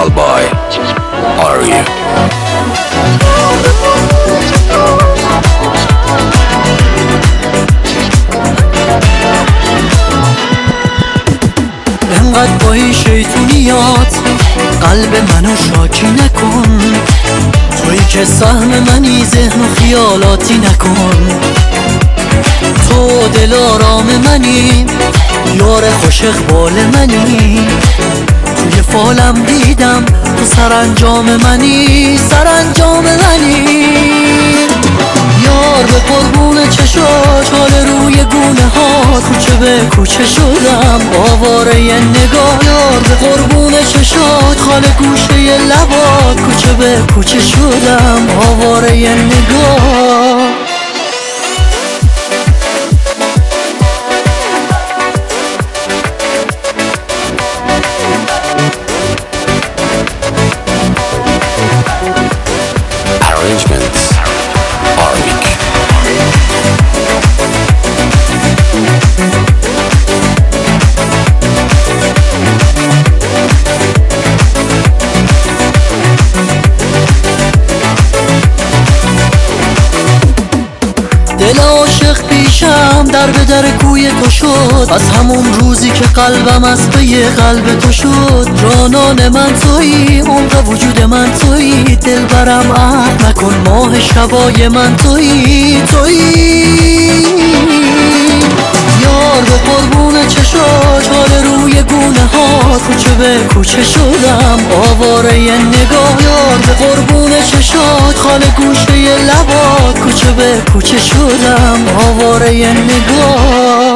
Special by Arya. انقدر با این شیطونیات قلب منو شاکی نکن، تویی که سهم منی ذهن و خیالاتی نکن. تو دل آرام منی، یار خوش اقبال منی، توی فالم دیدم تو سرانجام منی، سرانجام منی. یار به قربون چشاش حال روی گونه ها، کوچه به کوچه شدم آواره نگاه. یار به قربون چشات خال گوشه لبات، کوچه به کوچه شدم آواره نگاه. Arrangements Arvik. دل عاشق پیشم در به در کوی تو شد، از همون روزی که قلبم از پی قلب تو شد. جانان من تویی، عمق وجود من تویی، دل برم عهد نکن، ماه شبای من تویی، تویی. یار به قربون چشاش حال روی گونه ها، کوچه به کوچه شدم آواره نگاه. یار به قربون چشات خال گوشه لبات، کوچه به کوچه شدم آواره نگاه.